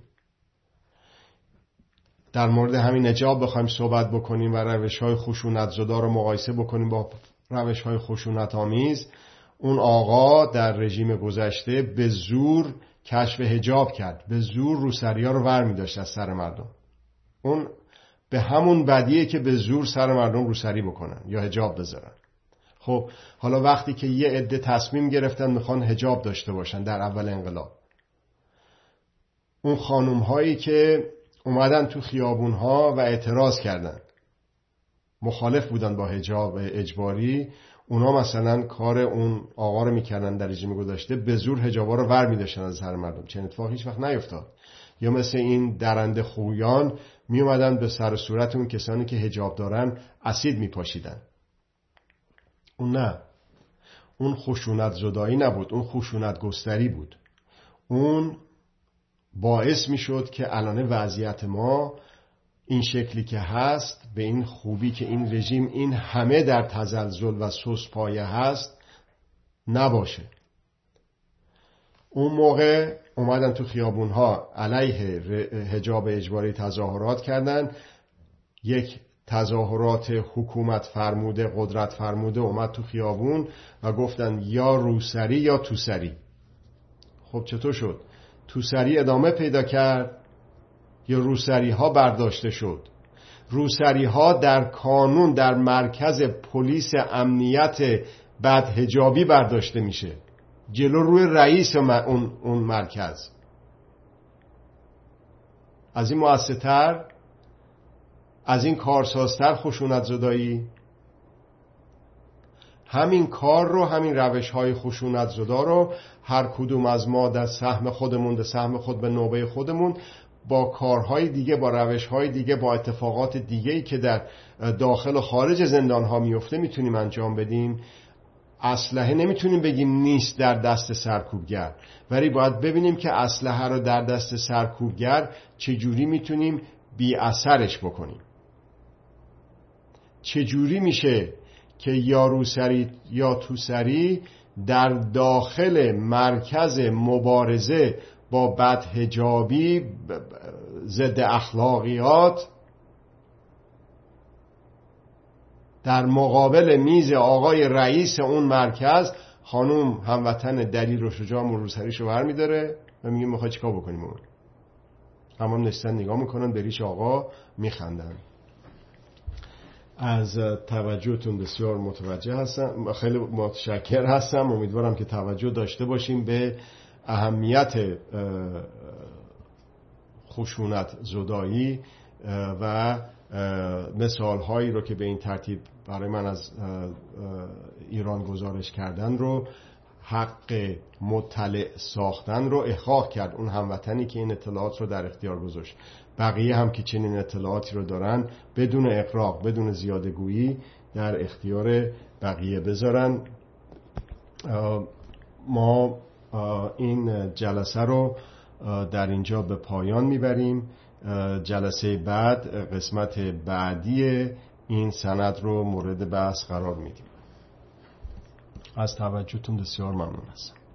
در مورد همین حجاب بخوایم صحبت بکنیم و روش‌های خشونت‌زدا رو مقایسه بکنیم با روش‌های خشونت‌آمیز، اون آقا در رژیم گذشته به زور کشف حجاب کرد، به زور روسری‌ها رو ور می‌داشت از سر مردم. اون به همون بدیه که به زور سر مردم روسری بکنن یا حجاب بذارن. خب حالا وقتی که یه عده تصمیم گرفتن میخوان حجاب داشته باشن در اول انقلاب، اون خانم‌هایی که اومدن تو خیابون‌ها و اعتراض کردن، مخالف بودن با حجاب اجباری، اونا مثلا کار اون آقا رو میکردن در رژیم گذشته، به زور حجابا رو ور می‌داشتن از سر مردم. چنین اتفاقی هیچ وقت نیفتاد. یا مثل این درنده خویان می اومدن به سر و صورت اون کسانی که حجاب دارن اسید میپاشیدن. اون نه، اون خشونت زدایی نبود، اون خشونت گستری بود. اون باعث میشد که الان وضعیت ما این شکلی که هست، به این خوبی که این رژیم این همه در تزلزل و سوسپایه هست نباشه. اون موقع اومدن تو خیابونها علیه حجاب اجباری تظاهرات کردن. یک تظاهرات حکومت فرموده، قدرت فرموده اومد تو خیابون و گفتن یا روسری یا توسری. خب چطور شد؟ توسری ادامه پیدا کرد یا روسری ها برداشته شد؟ روسری ها در کانون در مرکز پلیس امنیت بدحجابی برداشته میشه، جلو روی رئیس اون مرکز. از این مؤثرتر، از این کارسازتر خشونت زدایی؟ همین کار رو، همین روش های خشونت زدا رو هر کدوم از ما در سهم خودمون، در سهم خود به نوبه خودمون، با کارهای دیگه، با روشهای دیگه، با اتفاقات دیگه‌ای که در داخل و خارج زندان ها میفته میتونیم انجام بدیم. اسلحه نمیتونیم بگیم نیست در دست سرکوبگر، ولی باید ببینیم که اسلحه رو در دست سرکوبگر چجوری میتونیم بی اثرش بکنیم. چجوری میشه که یا روسری یا توسری در داخل مرکز مبارزه با بدحجابی، ضد اخلاقیات، در مقابل میز آقای رئیس اون مرکز، خانوم هموطن دلیل و شجاع روسریشو برمی داره و میگه میخوای چیکار بکنیم؟ اون همون نشستن نگاه میکنن به ریش آقا میخندن. از توجهتون بسیار متوجه هستم، خیلی متشکر هستم. امیدوارم که توجه داشته باشیم به اهمیت خشونت زدایی و مثال هایی رو که به این ترتیب برای من از ایران گزارش کردن رو، حق مطلع ساختن رو احقاق کرد اون هموطنی که این اطلاعات رو در اختیار گذاشت. بقیه هم که چنین اطلاعاتی رو دارن بدون اغراق، بدون زیادگویی در اختیار بقیه بذارن. ما این جلسه رو در اینجا به پایان میبریم. جلسه بعد، قسمت بعدی این سند رو مورد بحث قرار میدیم. از توجهتون بسیار ممنون هستم.